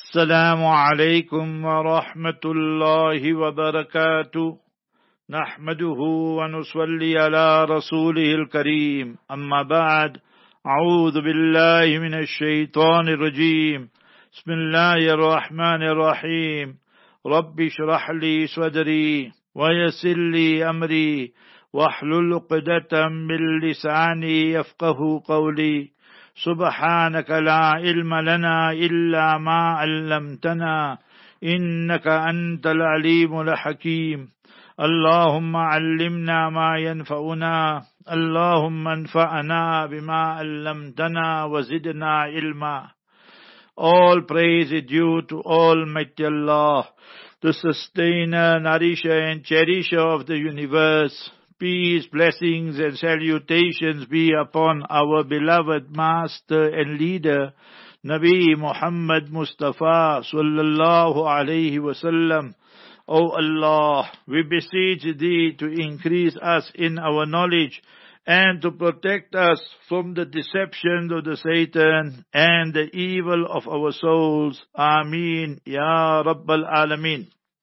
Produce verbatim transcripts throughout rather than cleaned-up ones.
السلام عليكم ورحمة الله وبركاته نحمده ونصلي على رسوله الكريم أما بعد أعوذ بالله من الشيطان الرجيم بسم الله الرحمن الرحيم رب اشرح لي صدري ويسر لي أمري واحلل عقدة من لساني يفقه قولي سبحانك لا علم لنا إلا ما علمتنا إنك أنت العليم الحكيم اللهم علمنا ما ينفعنا اللهم انفعنا بما علمتنا وزدنا علما. All praise is due to Almighty Allah, the sustainer, nourisher and cherisher of the universe. Peace, blessings and salutations be upon our beloved master and leader, Nabi Muhammad Mustafa sallallahu alayhi wasallam. O Allah, we beseech Thee to increase us in our knowledge and to protect us from the deception of the Satan and the evil of our souls. Ameen, Ya Rabbal Alameen.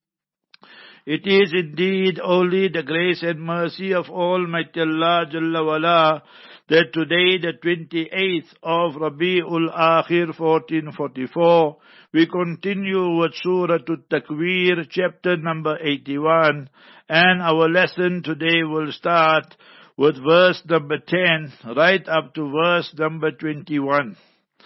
It is indeed only the grace and mercy of Almighty Allah Jalla wala that today, the twenty-eighth of Rabi'ul Akhir fourteen forty-four, we continue with Surah At-Takwir, chapter number eighty-one, and our lesson today will start with verse number ten, right up to verse number twenty-one.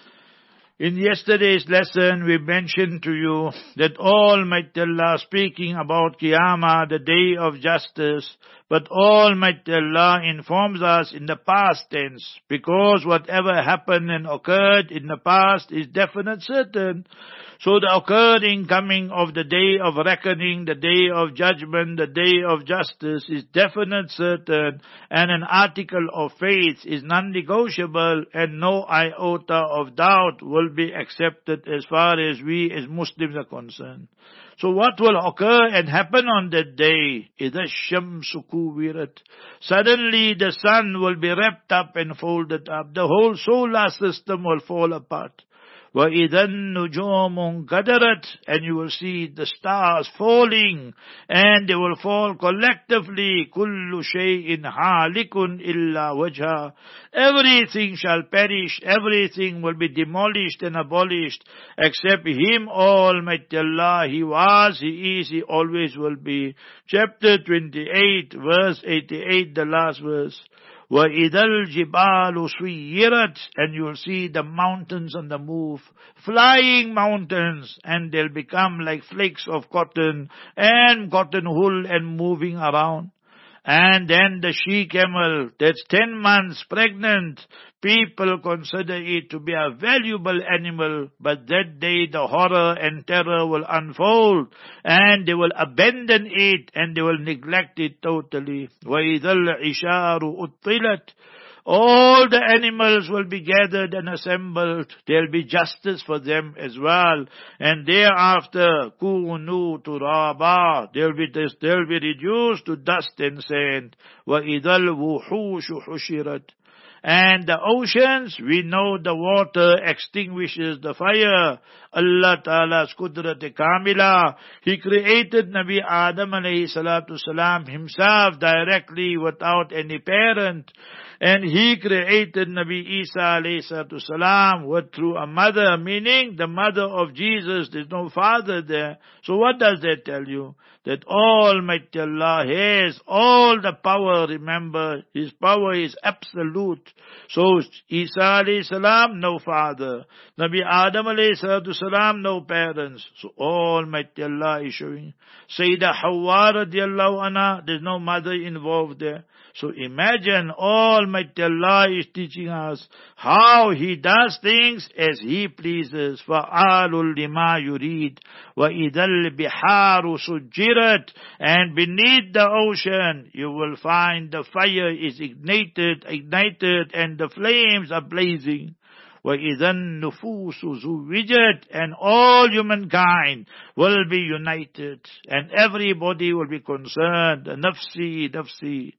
In yesterday's lesson, we mentioned to you that Almighty Allah speaking about Qiyamah, the day of justice, but Almighty Allah informs us in the past tense, because whatever happened and occurred in the past is definite certain. So the occurring coming of the day of reckoning, the day of judgment, the day of justice is definite certain, and an article of faith is non-negotiable, and no iota of doubt will be accepted as far as we as Muslims are concerned. So what will occur and happen on that day? إِذَا الشَّمْسُ كُوِّرَتْ. Suddenly the sun will be wrapped up and folded up. The whole solar system will fall apart. وَإِذَا النُّجُومُ انْكَدَرَتْ. And you will see the stars falling, and they will fall collectively. كُلُّ شَيْءٍ حَالِكٌ إِلَّا وَجْهَهُ. Everything shall perish, everything will be demolished and abolished, except Him, Almighty Allah. He was, He is, He always will be. Chapter twenty-eight, verse eighty-eight, the last verse. وَإِذَا الْجِبَالُ سُيِّرَتْ. And you will see the mountains on the move, flying mountains, and they'll become like flakes of cotton and cotton wool and moving around. And then the she-camel, that's ten months pregnant, people consider it to be a valuable animal, but that day the horror and terror will unfold, and they will abandon it, and they will neglect it totally. وَإِذَا الْعِشَارُ أُطِّلَتْ. All the animals will be gathered and assembled. There'll be justice for them as well. And thereafter, كُونُوا تُرَابًا. They'll be, they'll be reduced to dust and sand. وَإِذَا الْوُحُوشُ حُشِرَتْ. And the oceans, we know the water extinguishes the fire. Allah Ta'ala's Qudrat Kamila. He created Nabi Adam alayhi salatu salam himself directly without any parent. And He created Nabi Isa alayhi salatu salam with through a mother, meaning the mother of Jesus. There's no father there. So what does that tell you? That Almighty Allah has all the power. Remember, His power is absolute. So Isa alayhi salam, no father. Nabi Adam alayhi salatu salam, no parents. So Almighty Allah is showing. Sayyidah Hawa radiallahu anha, there's no mother involved there. So imagine Almighty Allah is teaching us how He does things as He pleases. فَعَالٌ لِمَا يُرِيدُ وَإِذَا الْبِحَارُ سُجِّرَتْ. And beneath the ocean you will find the fire is ignited, ignited and the flames are blazing. وَإِذَا النُّفُوسُ زُوِّجَتْ. And all humankind will be united, and everybody will be concerned. Nafsi, nafsi.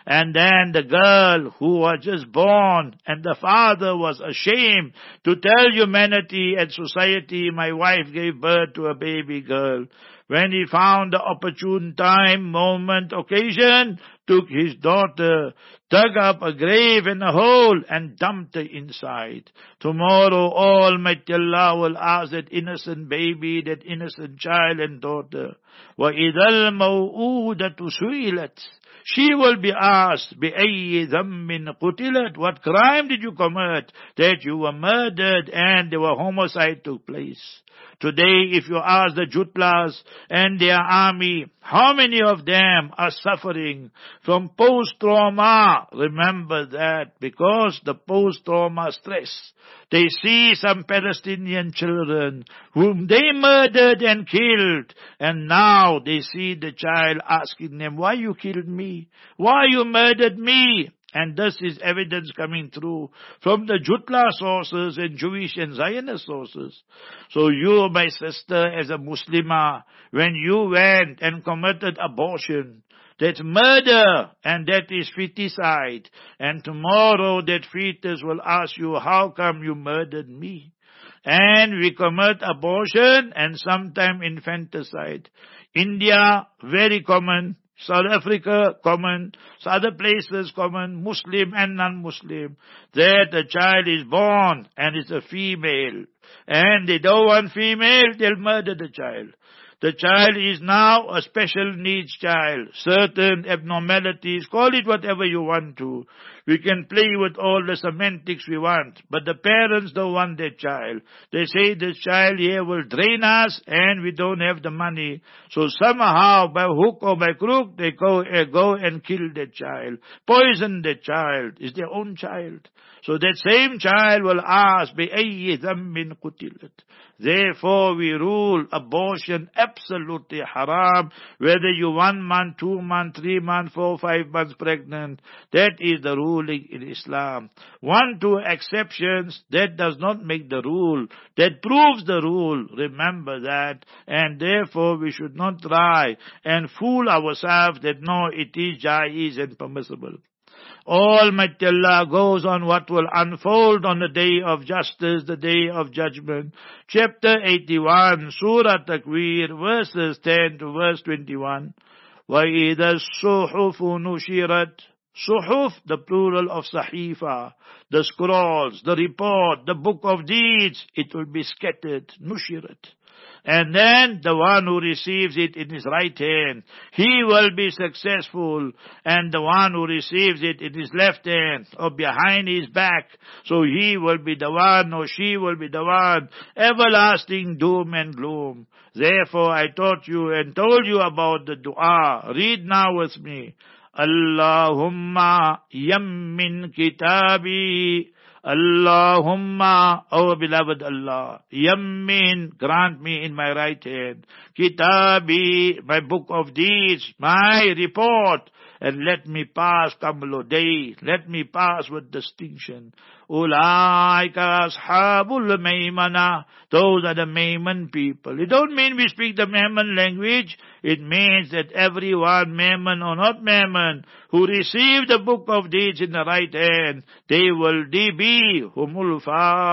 And then the girl who was just born, and the father was ashamed to tell humanity and society, my wife gave birth to a baby girl. When he found the opportune time, moment, occasion, took his daughter, dug up a grave and a hole, and dumped her inside. Tomorrow Almighty Allah will ask that innocent baby, that innocent child and daughter, وَإِذَا الْمَوْءُودَةُ سُئِلَتْ, she will be asked, بِأَيِّ ذَنْبٍ قُتِلَتْ, what crime did you commit that you were murdered and the homicide took place? Today, if you ask the Jutlas and their army, how many of them are suffering from post-trauma? Remember that, because the post-trauma stress. They see some Palestinian children whom they murdered and killed, and now they see the child asking them, why you killed me? Why you murdered me? And this is evidence coming through from the Jutla sources and Jewish and Zionist sources. So you, my sister, as a Muslimah, when you went and committed abortion, that's murder, and that is feticide. And tomorrow that fetus will ask you, how come you murdered me? And we commit abortion and sometimes infanticide. India, very common. South Africa, common. So other places, common. Muslim and non-Muslim. That a child is born and it's a female. And they don't want female, they'll murder the child. The child is now a special needs child. Certain abnormalities, call it whatever you want to. We can play with all the semantics we want. But the parents don't want their child. They say this child here will drain us and we don't have the money. So somehow, by hook or by crook, they go, uh, go and kill the child. Poison the child. It's their own child. So that same child will ask, بِأَيِّ ذَنْبٍ قُتِلَتْ. Therefore we rule abortion absolutely haram, whether you one month, two month, three month, four, five months pregnant. That is the ruling in Islam. One, two exceptions, that does not make the rule. That proves the rule. Remember that. And therefore we should not try and fool ourselves that no, it is jaiz and permissible. Almighty Allah goes on what will unfold on the day of justice, the day of judgment. Chapter eighty-one, Surah Takwir, verses ten to verse twenty-one. وَإِذَا الصُّحُفُ نُشِرَتْ. Suhuf, the plural of sahifa, the scrolls, the report, the book of deeds, it will be scattered, nushirat. And then the one who receives it in his right hand, he will be successful. And the one who receives it in his left hand or behind his back, so he will be the one or she will be the one, everlasting doom and gloom. Therefore I taught you and told you about the dua. Read now with me. Allahumma yammin kitabi. Allahumma, oh beloved Allah, yammin, grant me in my right hand, kitabi, my book of deeds, my report, and let me pass kamlo day, let me pass with distinction. Ulaika ashabul maymana, those are the Mayman people. It don't mean we speak the Mayman language. It means that everyone, Mayman or not Mayman, who receive the book of deeds in the right hand, they will be humul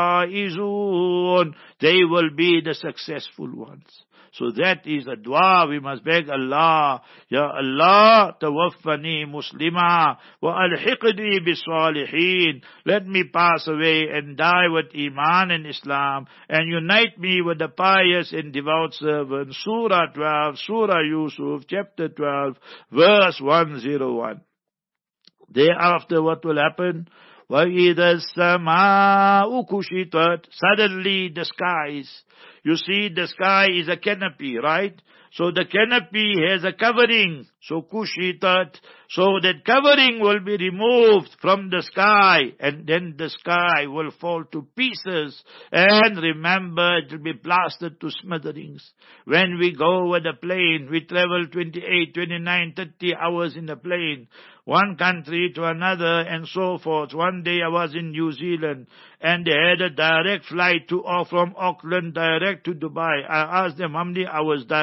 faizun. They will be the successful ones. So that is a dua we must beg Allah. Ya Allah, tawaffani muslima wa alhiqni bis-salihin. Let me pass away and die with Iman and Islam and unite me with the pious and devout servants. Surah twelve, Surah Yusuf, chapter twelve, verse one oh one. Thereafter what will happen? وَإِذَا السَّمَاءُ كُشِطَتْ. Suddenly the skies. You see, the sky is a canopy, right? So the canopy has a covering. So kushitat. So that covering will be removed from the sky. And then the sky will fall to pieces. And remember, it will be blasted to smithereens. When we go with a plane, we travel twenty-eight, twenty-nine, thirty hours in the plane. One country to another and so forth. One day I was in New Zealand and they had a direct flight to or from Auckland direct to Dubai. I asked them how many hours direct.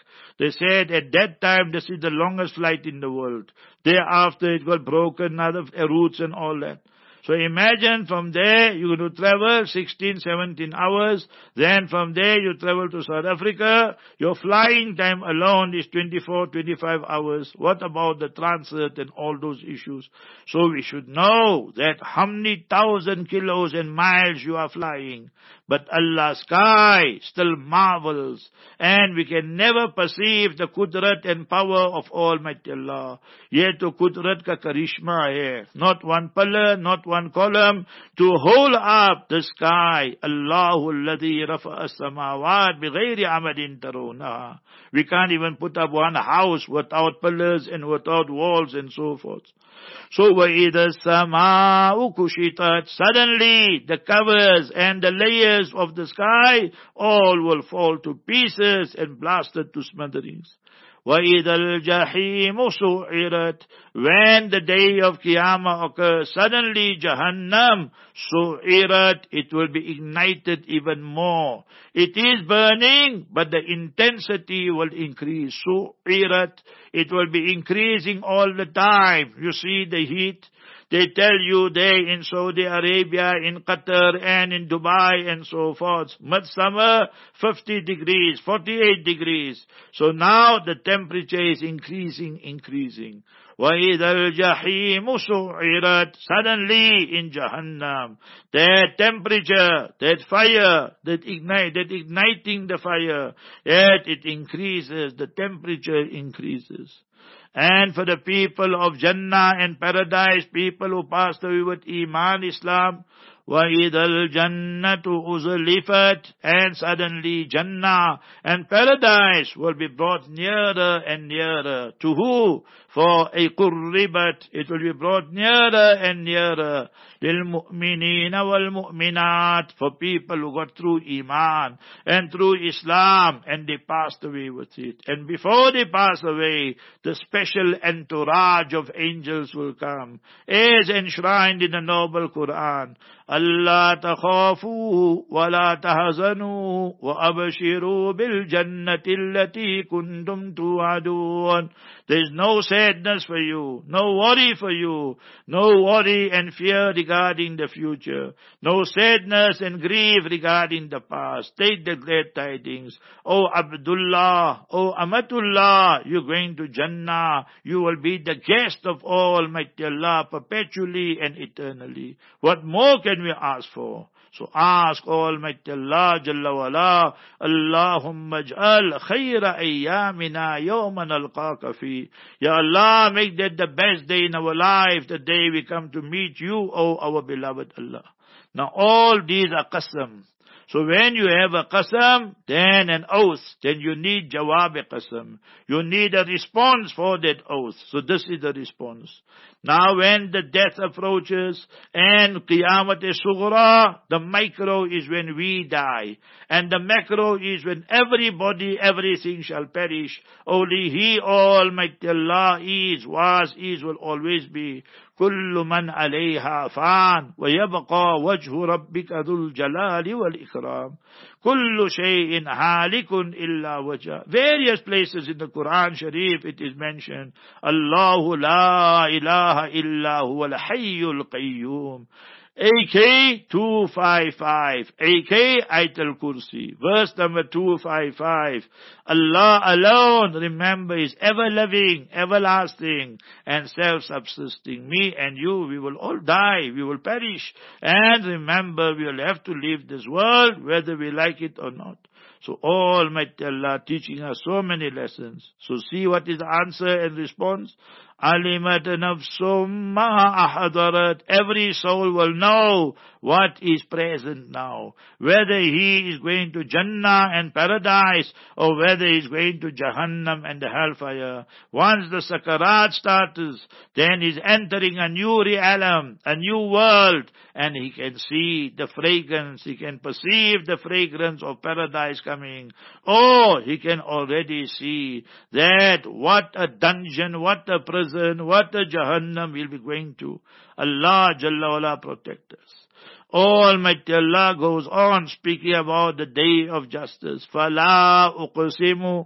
They said at that time this is the longest flight in the world. Thereafter it got broken, other routes and all that. So imagine from there you're going to travel sixteen, seventeen hours. Then from there you travel to South Africa. Your flying time alone is twenty-four, twenty-five hours. What about the transit and all those issues? So we should know that how many thousand kilos and miles you are flying. But Allah's sky still marvels. And we can never perceive the kudrat and power of Almighty Allah. Ye to kudrat ka karishma hai. Not one pillar, not one column to hold up the sky. Allahu alladhi rafa'a as-samawat bighayri amadin tarawnaha. We can't even put up one house without pillars and without walls and so forth. So وَإِذَا السَّمَاءُ كُشِطَتْ, suddenly the covers and the layers of the sky all will fall to pieces and blasted to smithereens. وَإِذَا الْجَحِيمُ سُعِرَتْ, when the day of Qiyamah occurs, suddenly Jahannam su'irat, it will be ignited even more. It is burning, but the intensity will increase. Su'irat, it will be increasing all the time. You see the heat. They tell you there in Saudi Arabia, in Qatar and in Dubai and so forth. Midsummer, fifty degrees, forty-eight degrees. So now the temperature is increasing, increasing. وَإِذَا الْجَحِيمُ سُعِرَتْ, suddenly in Jahannam, that temperature, that fire, that ignite, that igniting the fire, yet it increases, the temperature increases. And for the people of Jannah and paradise, people who passed away with Iman, Islam, وَإِذَا الْجَنَّةُ أُزْلِفَتْ, and suddenly Jannah and paradise will be brought nearer and nearer. To who? For a qurribat, it will be brought nearer and nearer. لِلْمُؤْمِنِينَ وَالْمُؤْمِنَاتِ, for people who got through Iman and through Islam and they passed away with it. And before they pass away, the special entourage of angels will come, as enshrined in the noble Quran. أَلَّا تَخَافُوا وَلَا تَحْزَنُوا وَأَبْشِرُوا بِالْجَنَّةِ الَّتِي كُنْتُمْ تُوعَدُونَ. There is no sadness for you, no worry for you, no worry and fear regarding the future, no sadness and grief regarding the past. Take the glad tidings. O Abdullah, O Amatullah, you're going to Jannah. You will be the guest of Almighty Allah perpetually and eternally. What more can we ask for? So ask Almighty Allah Jalla wala, Allahumma ij'al khayra ayyamina yawman alqaka fi. Ya Allah, make that the best day in our life, the day we come to meet you, O our beloved Allah. Now all these are qasam. So when you have a qasam, then an oath, then you need jawab qasam. You need a response for that oath. So this is the response. Now when the death approaches and Qiyamat Sughra, the micro is when we die. And the macro is when everybody, everything shall perish. Only He, Almighty Allah, is, was, is, will always be. كل من عليها فان ويبقى وجه ربك ذو الجلال والإكرام. كل شيء هالك إلا وجهه. Various places in the Quran Sharif it is mentioned. الله لا إله إلا هو الحي القيوم. A K two fifty-five. A K Ayatul Kursi. Verse number two fifty-five. Allah alone, remember, is ever-living, everlasting, and self-subsisting. Me and you, we will all die. We will perish. And remember, we will have to leave this world, whether we like it or not. So Almighty Allah teaching us so many lessons. So see what is the answer and response. Alimat nafsum ma ahadarat. Every soul will know what is present now. Whether he is going to Jannah and paradise or whether he is going to Jahannam and the hellfire. Once the sakarat starts, then he's entering a new realm, a new world, and he can see the fragrance, he can perceive the fragrance of paradise coming. Or he can already see that what a dungeon, what a prison, what a Jahannam will be going to. Allah Jalla wala protect us. Almighty Allah goes on speaking about the day of justice. فَلَا أُقْسِمُ,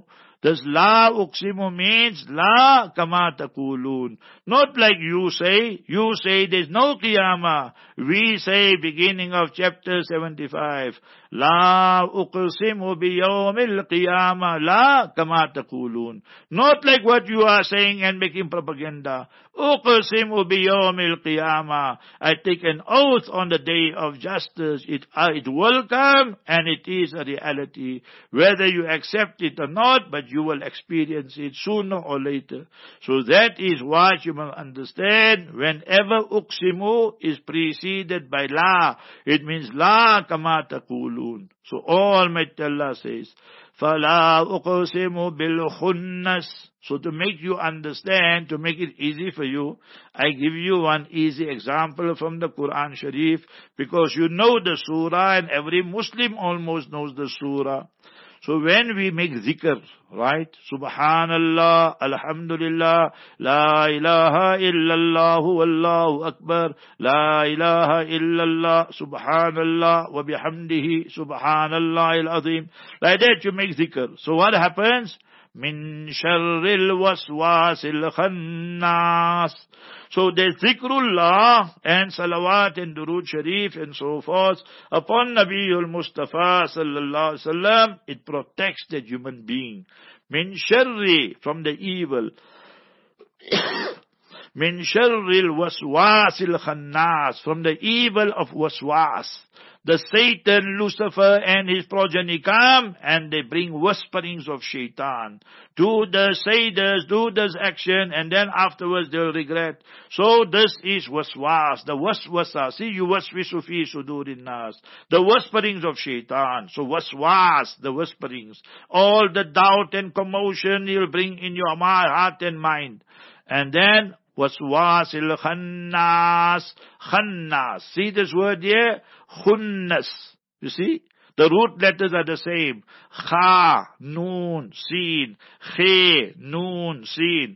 This la uqsimu means la kama taqulun. Not like you say. You say there's no qiyamah. We say beginning of chapter seventy-five. La uqsimu biyawmil qiyamah. La kama taqulun. Not like what you are saying and making propaganda. Uqsimu biyawmil qiyamah. I take an oath on the day of justice. It, uh, it will come and it is a reality. Whether you accept it or not, but you will experience it sooner or later. So that is what you must understand. Whenever uqsimu is preceded by la, it means la kama taqulun. So Almighty Allah says, فَلَا أُقْسِمُ بِالْخُنَّسِ. So to make you understand, to make it easy for you, I give you one easy example from the Quran Sharif, because you know the surah and every Muslim almost knows the surah. So when we make zikr, right? Subhanallah, Alhamdulillah, La ilaha illallah, Wallahu Akbar, La ilaha illallah, Subhanallah, wa bihamdihi, Subhanallah al-Azim. Like that you make zikr. So what happens? Min sharril waswasil khannas. So there's zikrullah and salawat and durood sharif and so forth upon Nabiul Mustafa sallallahu alaihi wasallam. It protects the human being. Min sharri, from the evil. Min sharril waswasil khannas, from the evil of waswas. The Satan, Lucifer and his progeny come and they bring whisperings of shaitan. Do this, say this, do this action, and then afterwards they'll regret. So this is waswas, the waswasa. See, you waswisu fi sudurin nas. The whisperings of shaitan. So waswas, the whisperings. All the doubt and commotion he'll bring in your heart and mind. And then waswasil khannas. Khannas. See this word here? Khunnas. You see? The root letters are the same. Kha, Noon, Seen. Khe, Noon, Seen.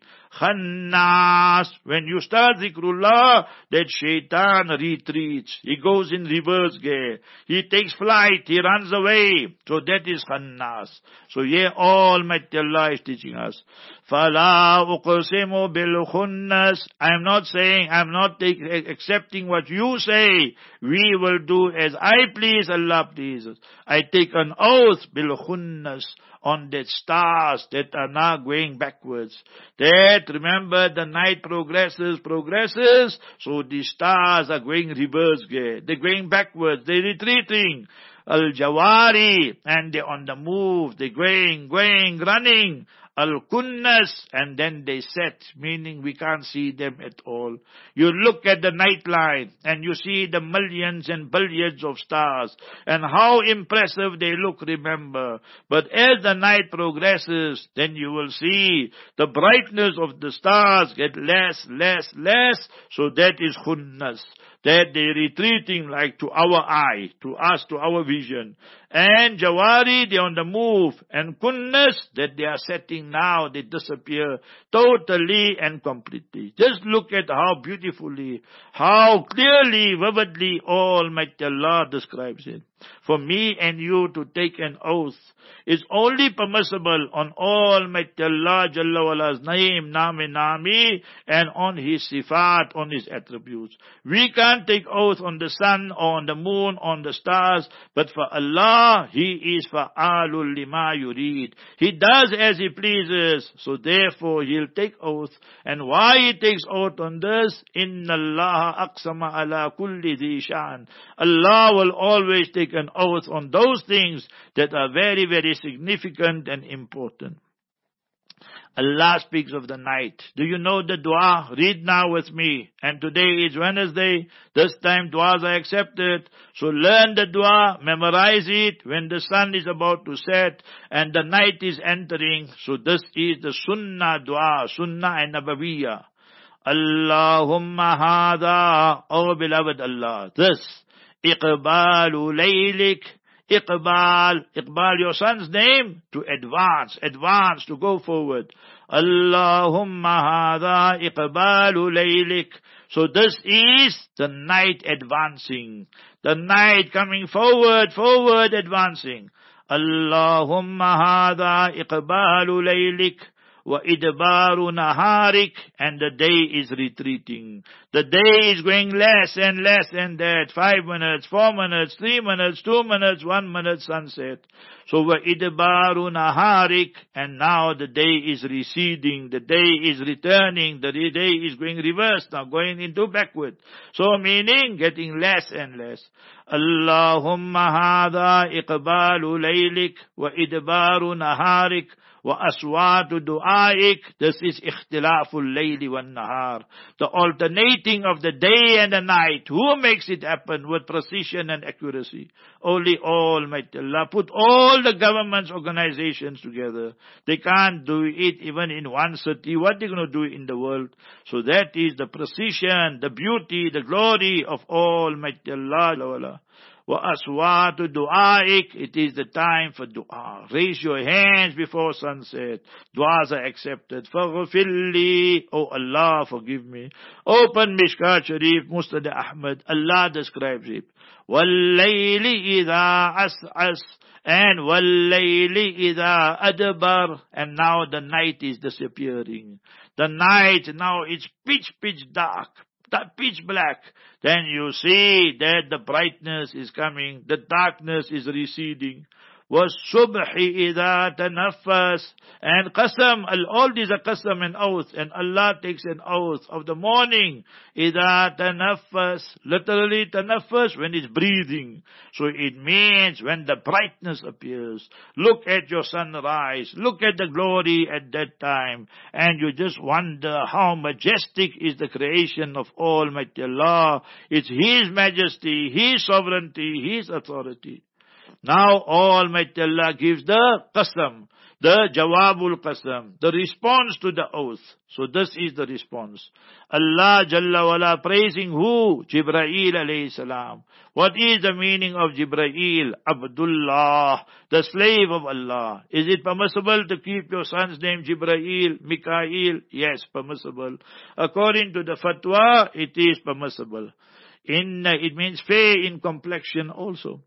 Khannas. When you start zikrullah, that shaitan retreats. He goes in reverse gear. He takes flight. He runs away. So that is khannas. So here Almighty Allah is teaching us. Fala uqsimu bil khunnas. I am not saying, I am not take, accepting what you say. We will do as I please, Allah pleases. I take an oath bil khunnas, on the stars that are now going backwards. That, remember, the night progresses, progresses, so the stars are going reverse gear. They're going backwards, they're retreating. Al-Jawari, and they're on the move, they're going, going, running. Al-Kunnas, and then they set, meaning we can't see them at all. You look at the night line, and you see the millions and billions of stars, and how impressive they look, remember. But as the night progresses, then you will see the brightness of the stars get less, less, less, so that is Khunnas. That they're retreating like to our eye, to us, to our vision. And Jawari, they're on the move. And Kunnas, that they are setting now, they disappear totally and completely. Just look at how beautifully, how clearly, vividly Almighty Allah describes it. For me and you to take an oath is only permissible on Almighty Allah Jalla Wala's name, Nami Nami, and on His sifat, on His attributes. We can't take oath on the sun, or on the moon, on the stars, but for Allah, He is fa'alul lima yurid. He does as He pleases, so therefore He'll take oath. And why He takes oath on this? Inna Allah aqsama ala kulli dhi shan. Allah will always take an oath on those things that are very, very significant and important. Allah speaks of the night. Do you know the dua? Read now with me. And today is Wednesday. This time duas are accepted. So learn the dua, memorize it when the sun is about to set and the night is entering. So this is the sunnah dua, sunnah and nabawiyah. Allahumma hada, oh beloved Allah, this, iqbalu laylik, Iqbal, Iqbal, your son's name, to advance, advance, to go forward. Allahumma hadha iqbalu laylik. So this is the night advancing. The night coming forward, forward, advancing. Allahumma hadha iqbalu laylik wa idbaru naharik, and the day is retreating. The day is going less and less, and that five minutes, four minutes, three minutes, two minutes, one minute sunset. So wa idbaru naharik, and now the day is receding, the day is returning, the day is going reverse now, going into backward. So meaning getting less and less. Allahumma hadha iqbalu laylik wa idbaru naharik wa aswatu du'aik. This is ikhtilaful layli wan nahar, the alternating of the day and the night. Who makes it happen with precision and accuracy? Only Almighty Allah. Put all the government's organizations together. They can't do it even in one city. What are they going to do in the world? So that is the precision, the beauty, the glory of Almighty Allah. Wa aswatu du'aik. It is the time for dua. Raise your hands before sunset. Du'as are accepted. Faghfirli. Oh Allah, forgive me. Open Mishkat Sharif, Musnad Ahmad. Allah describes it. Wallayli idha as'as. And wallayli idha adbar. And now the night is disappearing. The night now is pitch, pitch dark. That pitch black. Then you see that the brightness is coming, the darkness is receding. وَالصُّبْحِ إِذَا تَنَفَّسْ. And qasam, all these are qasam and oath, and Allah takes an oath of the morning. إِذَا تَنَفَّسْ. Literally tanaffas, when it's breathing. So it means when the brightness appears. Look at your sunrise, look at the glory at that time, and you just wonder how majestic is the creation of Almighty Allah. It's His majesty, His sovereignty, His authority. Now Almighty Allah gives the qasam, the jawabul qasam, the response to the oath. So this is the response. Allah Jalla wala praising who? Jibreel alayhi salam. What is the meaning of Jibreel? Abdullah, the slave of Allah. Is it permissible to keep your son's name Jibreel, Mikael? Yes, permissible. According to the fatwa, it is permissible. Inna, it means fair in complexion also.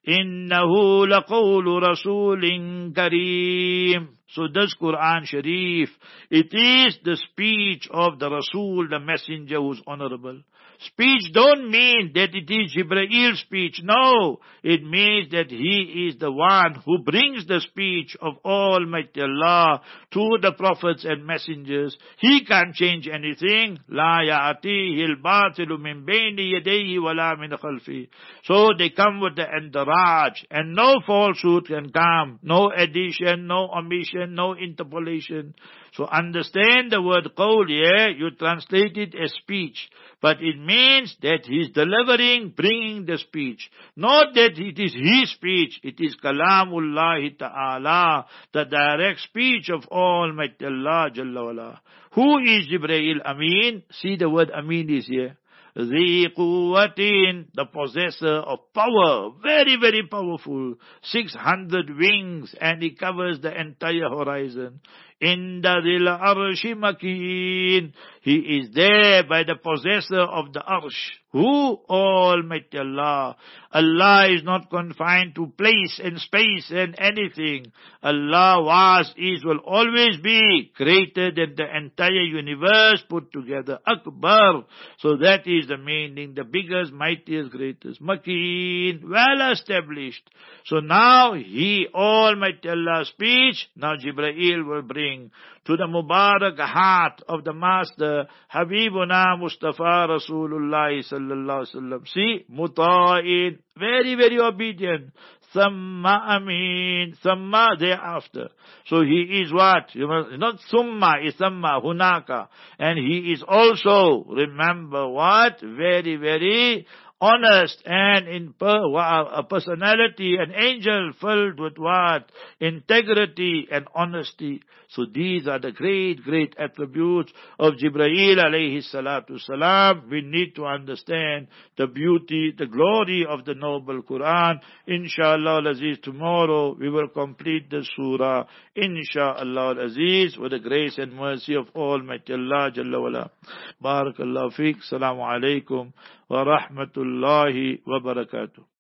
Innahu laqawlu rasulin kareem. So this Quran Sharif, it is the speech of the Rasul, the messenger who's honorable. Speech don't mean that it is Jibrail's speech. No, it means that he is the one who brings the speech of Almighty Allah to the prophets and messengers. He can't change anything. La ya'atihi al-batilu min bayni yadayhi wa la min khalfi. So they come with the entourage, and no falsehood can come. No addition, no omission, no interpolation. So understand the word qawl here, you translate it as speech. But it means that he's delivering, bringing the speech. Not that it is his speech, it is Kalamullahi Ta'ala, the direct speech of Almighty Allah Jalla wala. Who is Jibreel Amin? See the word Amin is here. The quwwatin, the possessor of power, very, very powerful, six hundred wings, and he covers the entire horizon. Inda dhil arshi makin, he is there by the possessor of the arsh. Who? Almighty Allah. Allah is not confined to place and space and anything. Allah was, is, will always be greater than the entire universe put together. Akbar. So that is the meaning, the biggest, mightiest, greatest. Makin, well established. So now He, Almighty Allah's speech, now Jibreel will bring to the Mubarak heart of the Master, Habibuna Mustafa Rasulullah sallallahu alaihi wasallam. See, muta'in, very, very obedient. Thamma amin, thamma thereafter. So he is what? You must, not summa, is thamma, hunaka. And he is also, remember what? Very, very honest and in per, a personality, an angel filled with what? Integrity and honesty. So these are the great, great attributes of Jibreel alayhi salatu salam. We need to understand the beauty, the glory of the noble Quran. Inshallah al-Aziz, tomorrow we will complete the surah. Inshallah al-Aziz, with the grace and mercy of Almighty Allah Jalla wala. Barakallahu feek. Assalamu alaikum wa rahmatullahi wa barakatuh.